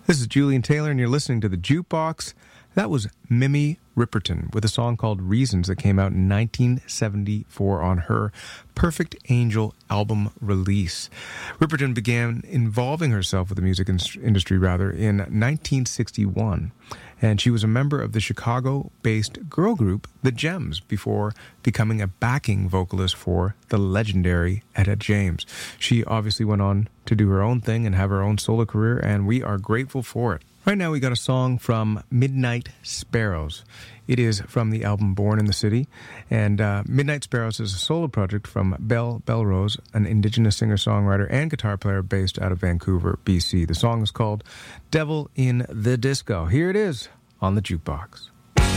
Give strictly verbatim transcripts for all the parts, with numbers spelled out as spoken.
This is Julian Taylor, and you're listening to The Jukebox. That was Mimi Ripperton with a song called Reasons that came out in nineteen seventy-four on her Perfect Angel album release. Ripperton began involving herself with the music in- industry rather in nineteen sixty-one, and she was a member of the Chicago-based girl group The Gems before becoming a backing vocalist for the legendary Etta James. She obviously went on to do her own thing and have her own solo career, and we are grateful for it. Right now we got a song from Midnight Sparrows. It is from the album Born in the City, and uh, Midnight Sparrows is a solo project from Belle Belrose, an Indigenous singer-songwriter and guitar player based out of Vancouver, B C. The song is called Devil in the Disco. Here it is on The Jukebox.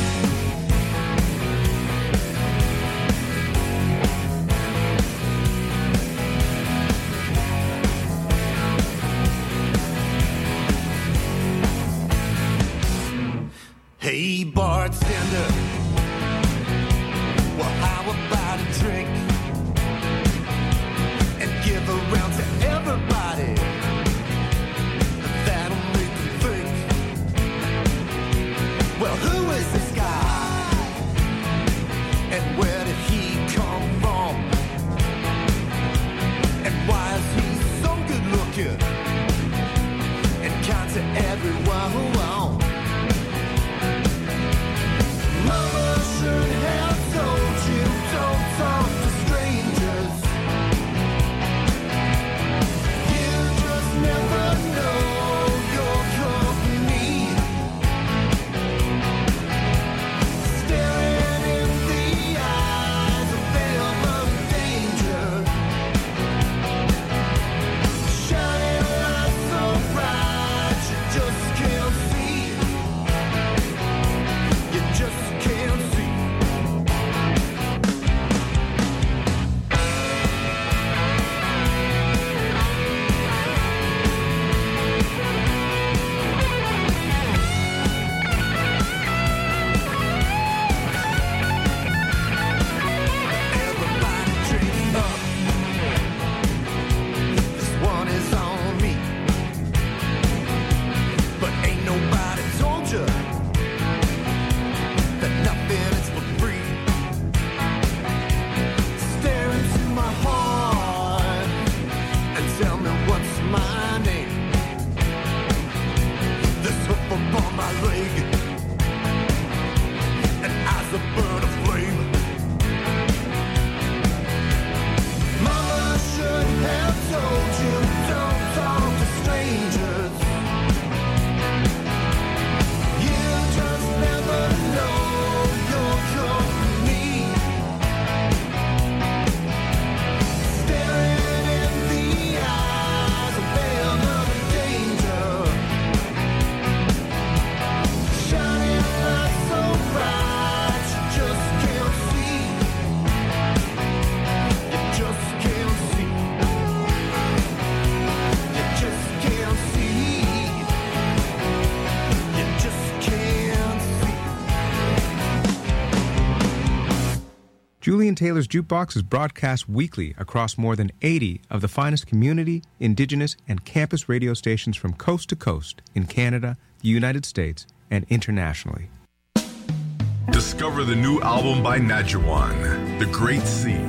Hey, bartender, well, how about a drink? And give a round to everybody. That'll make them think. Well, who is this guy? And where did he come from? And why is he so good looking? And kind to everyone. Mama should have told you, don't talk to strangers. You just never know your company. Staring in the eyes of veiled danger. Shining lights so bright you just can't see. You just can't see. Everybody dream up. This one is on me. But ain't nobody told you that nothing is for free. Stare into my heart and tell me what's my name. This hook upon my leg and eyes that burn a flame. Mama should have told you, don't talk to strangers. You just never know your company. Staring in the eyes of veiled danger. Shining lights so bright you just can't see. You just can't see. You just can't see. You just can't see. Julian Taylor's Jukebox is broadcast weekly across more than eighty of the finest community, Indigenous, and campus radio stations from coast to coast in Canada, the United States, and internationally. Discover the new album by Nadjawan, The Great Sea.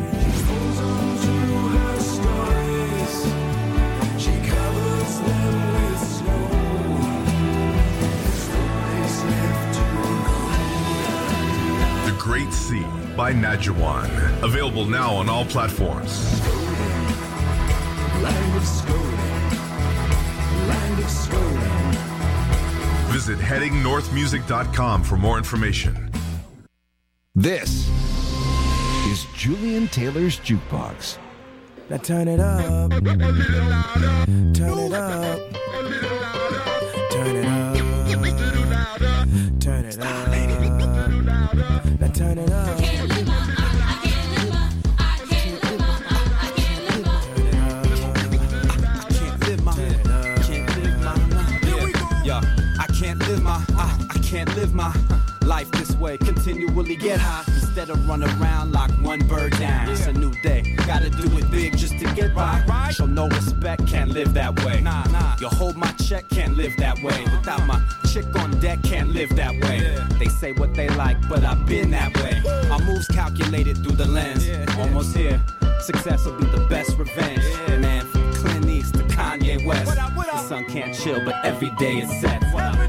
The Great Sea by Nadjawan. Available now on all platforms. Land of Skoda, land of Skoda. Visit heading north music dot com for more information. This is Julian Taylor's Jukebox. Now turn it up. Turn it up. Turn it up. Turn it up. Now turn it up. Can't live my, I, I can't live my Life this way, continually get high instead of run around like one bird down. It's a new day, gotta do it big just to get by. Show no respect, can't live that way. Nah, nah. You hold my check, can't live that way. Without my chick on deck, can't live that way. They say what they like, but I've been that way. My moves calculated through the lens. Almost here, success will be the best revenge. Man, from Clint East to Kanye West. The sun can't chill, but every day is set.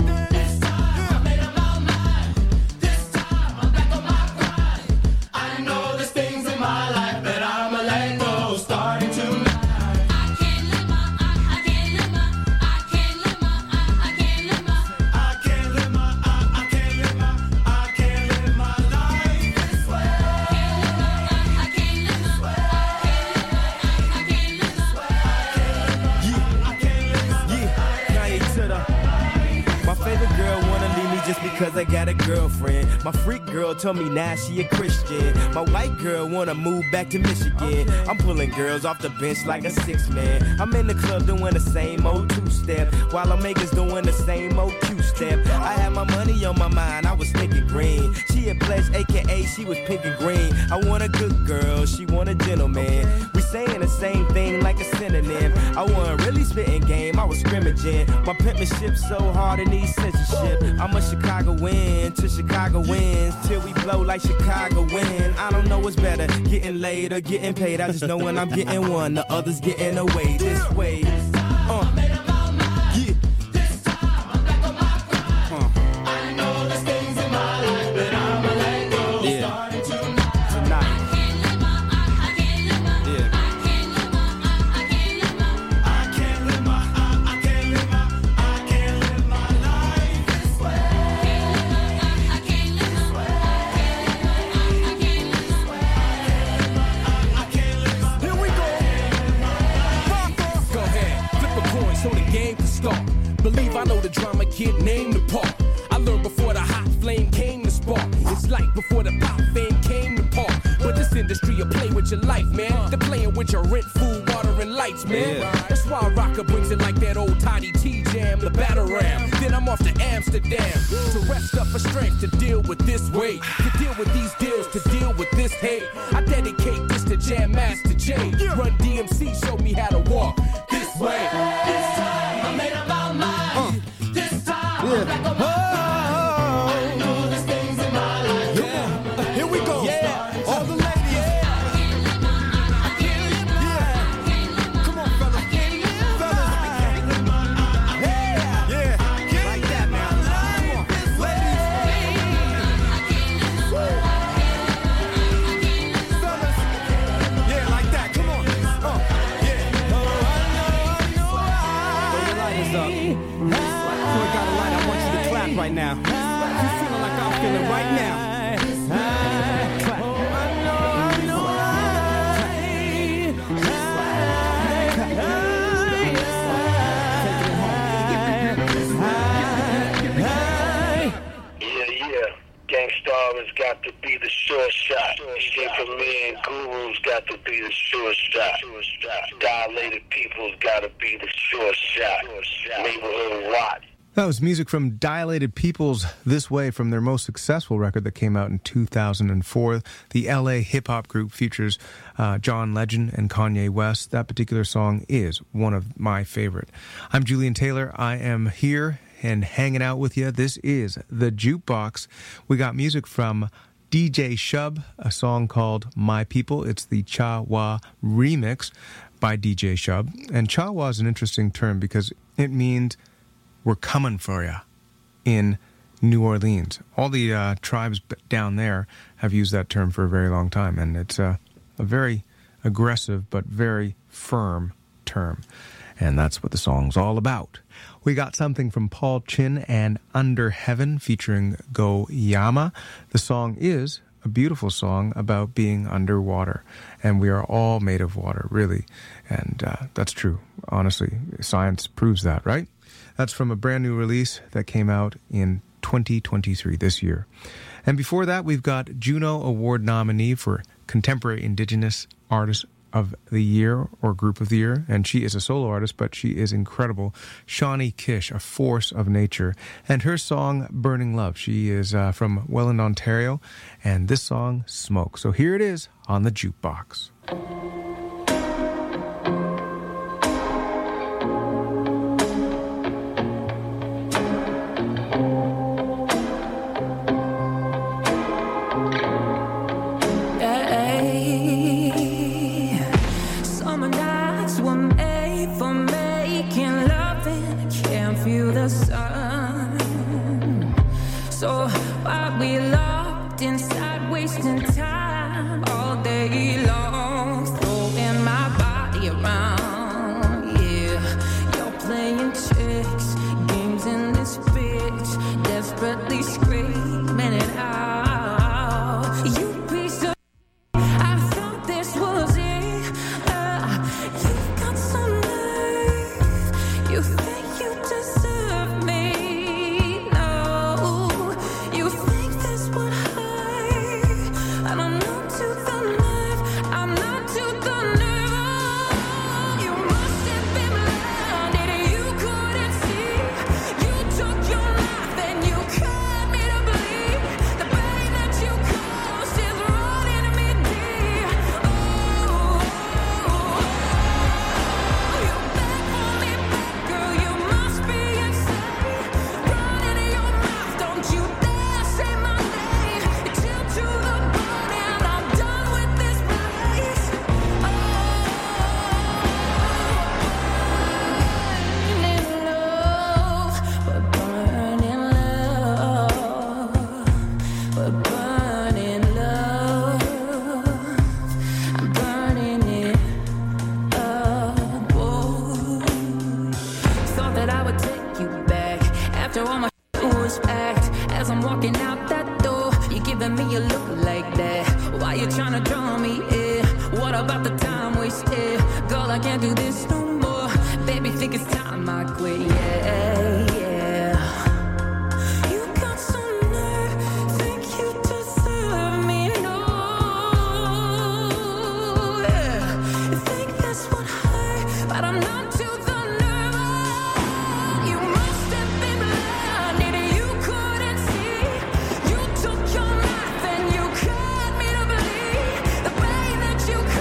Just because I got a girlfriend. My freak girl told me now she a Christian. My white girl wanna move back to Michigan. I'm pulling girls off the bench like a six man. I'm in the club doing the same old two-step, while I'm makers doing the same old Q-step. I had my money on my mind, I was thinking green. She a pledge, aka she was picking green. I want a good girl, she want a gentleman. We saying the same thing like a synonym. I wasn't really spitting game, I was scrimmaging. My penmanship so hard it needs censorship. I'm a Chicago win to Chicago wins till we blow like Chicago win. I don't know what's better, getting laid or getting paid. I just know when I'm getting one, the others getting away this way. Uh. Yeah. This time I'm back on my grind. Uh. I know there's things in my life, but I'ma let go. Yeah. Starting tonight. Tonight. I can't live my, I can't live my, yeah. I can't live my, I can't live my, I can't live my, I can't live my, I can't live my life this way. So the game can start. Believe I know the drama kid named the part. I learned before the hot flame came to spark. It's like before the pop fame came to park. But this industry will play with your life, man. They're playing with your rent, food, water, and lights, man. Yeah. That's why Rocker brings it like that old Toddy T jam, the battle ram. Then I'm off to Amsterdam to rest up for strength to deal with this weight, to deal with these deals, to deal with this hate. I dedicate this to Jam Master Jay. Run D M C showed me how to walk this way. This time I made up my mind. Uh. This time yeah. I'm back on my mind. I know there's things in my life. Yeah. Uh, here we go. Yeah. All the ladies. Right now, you feeling like I'm feeling right now. Clap. Yeah, yeah. Gangstar has got to be the sure shot. Shaker Man Guru's got to be the sure shot. Dilated People's got to be the sure shot. Neighborhood Watch. That was music from Dilated Peoples, This Way, from their most successful record that came out in two thousand four. The L A hip-hop group features uh, John Legend and Kanye West. That particular song is one of my favorite. I'm Julian Taylor. I am here and hanging out with you. This is The Jukebox. We got music from D J Shub, a song called My People. It's the Cha Wa remix by D J Shub. And Cha Wa is an interesting term because it means we're coming for you in New Orleans. All the uh, tribes down there have used that term for a very long time, and it's uh, a very aggressive but very firm term. And that's what the song's all about. We got something from Paul Chin and Under Heaven featuring Go Yama. The song is a beautiful song about being underwater, and we are all made of water, really. And uh, that's true. Honestly, science proves that, right? That's from a brand new release that came out in twenty twenty-three, this year. And before that, we've got Juno Award nominee for Contemporary Indigenous Artist of the Year or Group of the Year, and she is a solo artist, but she is incredible. Shawnee Kish, a force of nature, and her song Burning Love. She is uh, from Welland, Ontario, and this song, Smoke. So here it is on the Jukebox.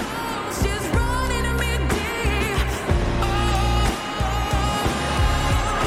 Oh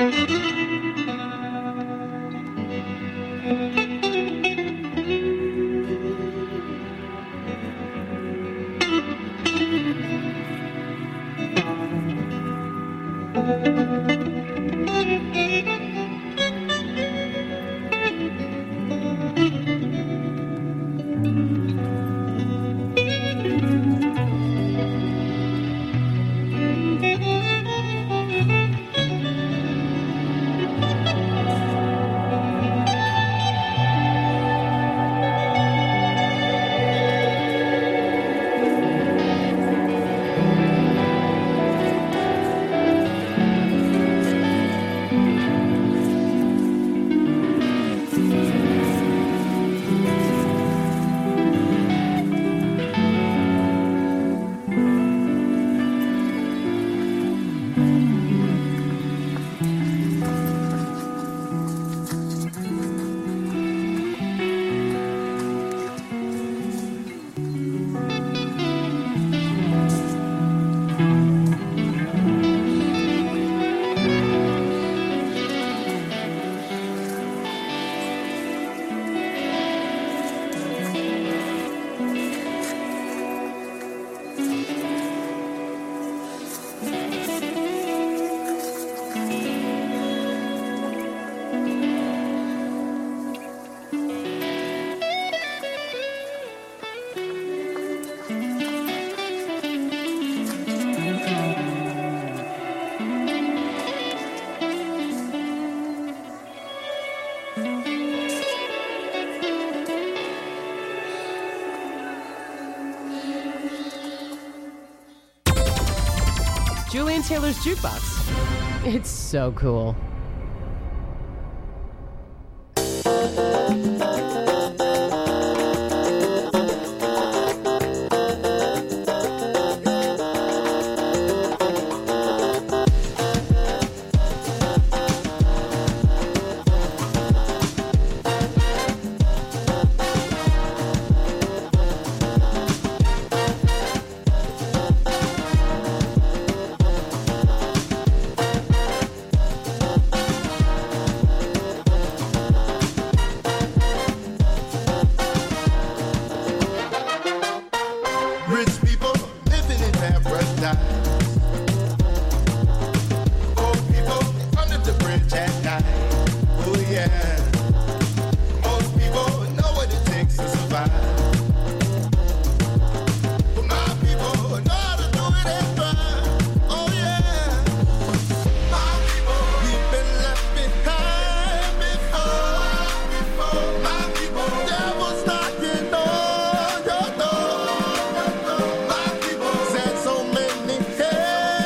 Julian Taylor's Jukebox. It's so cool.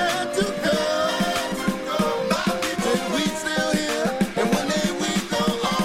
We still here, and one day we go on.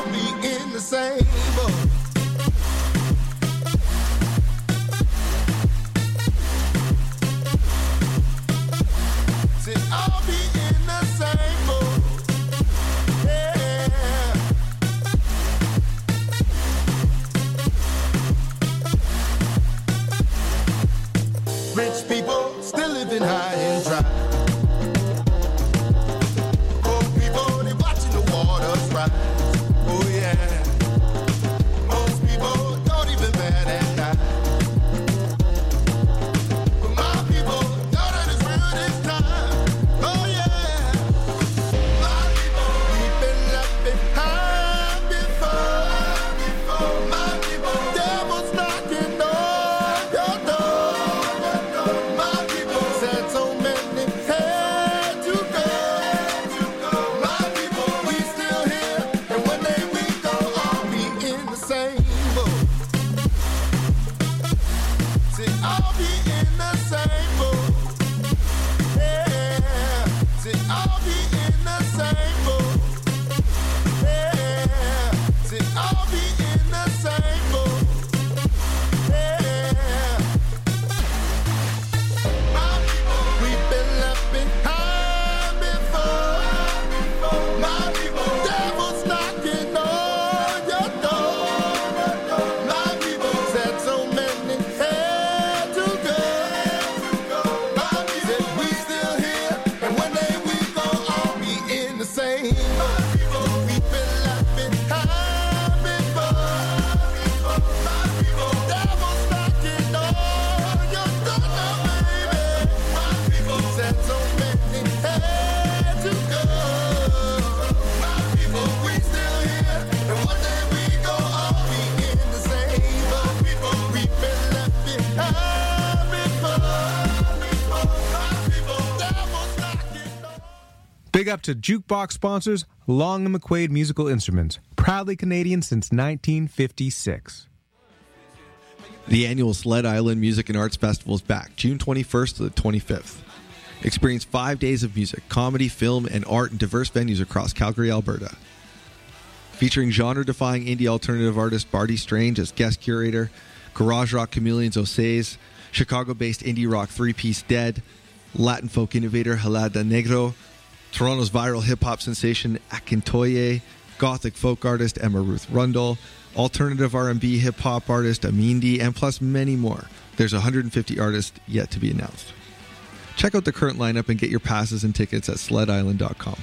same. My people, we've been laughing high before. My people, devil's knocking on your door now, baby. My people, said so many had to go. My people, we still here, and one day we go all be in the same. My people, we've been left behind before. My people, devil's knocking on. Big up to Jukebox sponsors Long and McQuaid Musical Instruments, proudly Canadian since nineteen fifty-six. The annual Sled Island Music and Arts Festival is back, June twenty-first to the twenty-fifth. Experience five days of music, comedy, film, and art in diverse venues across Calgary, Alberta. Featuring genre-defying indie alternative artist Barty Strange as guest curator, garage rock chameleons Osays, Chicago-based indie rock three-piece Dead, Latin folk innovator Helada Negro, Toronto's viral hip-hop sensation Akintoye, gothic folk artist Emma Ruth Rundle, alternative R and B hip-hop artist Amindi, and plus many more. There's one hundred fifty artists yet to be announced. Check out the current lineup and get your passes and tickets at sled island dot com.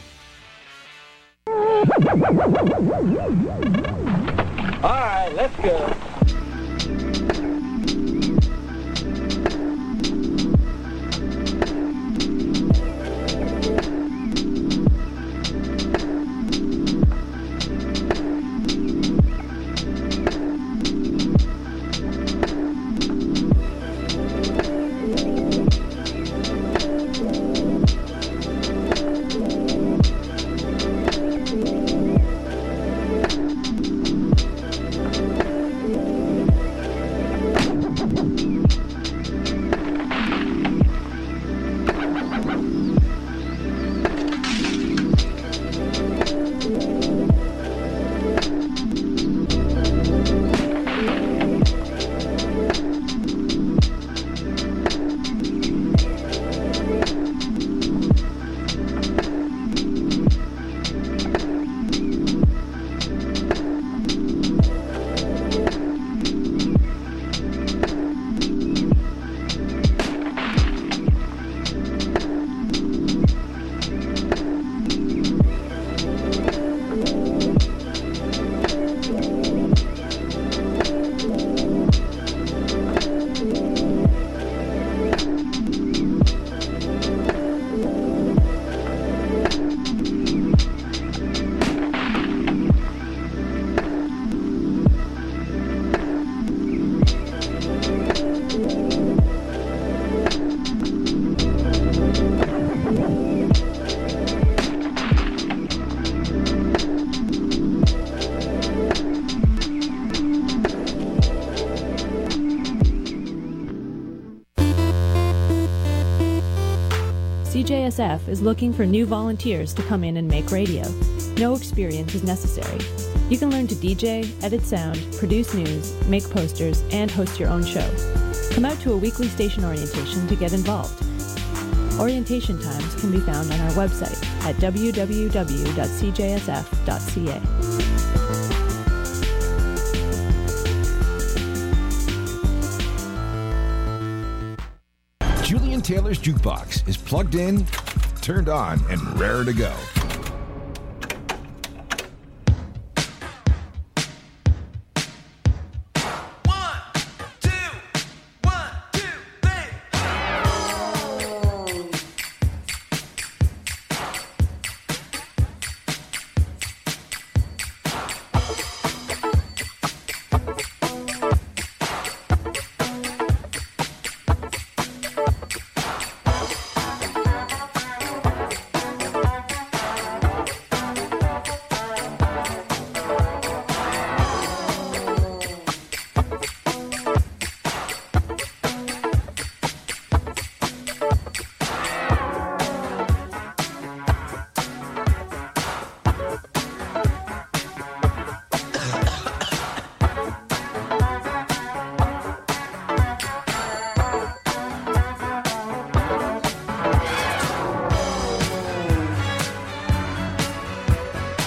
All right, let's go. C J S F is looking for new volunteers to come in and make radio. No experience is necessary. You can learn to D J, edit sound, produce news, make posters, and host your own show. Come out to a weekly station orientation to get involved. Orientation times can be found on our website at w w w dot c j s f dot c a. Julian Taylor's Jukebox is plugged in, turned on, and raring to go.